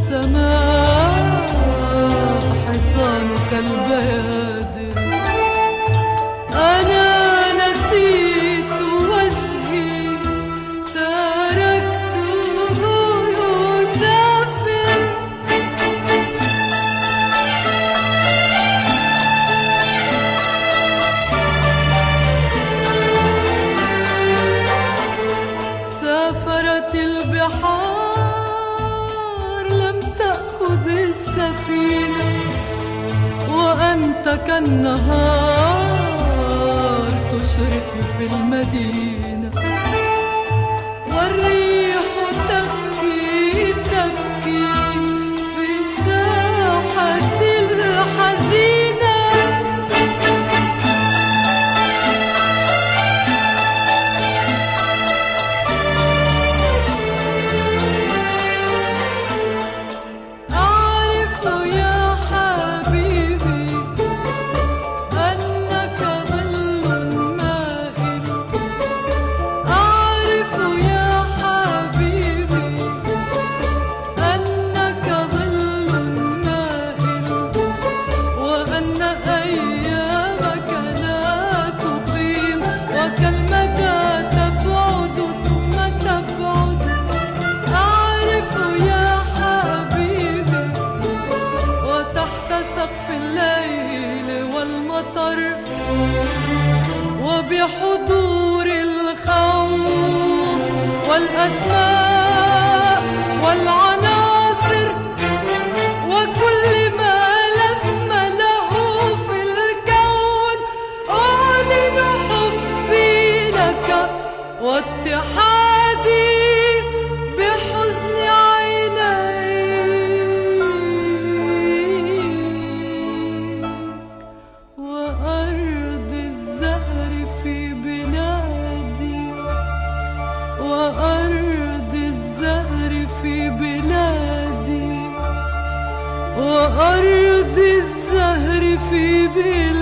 السماء حصانك البيادر. أنا نسيت وجهي تركته يسافر. سافرت البحار لم تأخذ السفينة، وأنت كالنهار تشرق في المدينة. والريح تبكي تبكي في الساحة الحزينة. أعرف يا حبيبي أنك ظل مائل. أعرف يا حبيبي أنك ظل مائل، وأن أيامك لا تقيم، وكالمدى تبعد ثم تبعد. أعرف يا حبيبي وتحت سقف الليل والمطر، وبحضور الخوف والأسماء والعناصر، وكل ما لا اسم له في الكون، أعلن حبي لك واتحادي بحزن عينيك. وأرض الزهر في بلادي، وأرض الزهر في بلادي، وأرض الزهر في بلادي.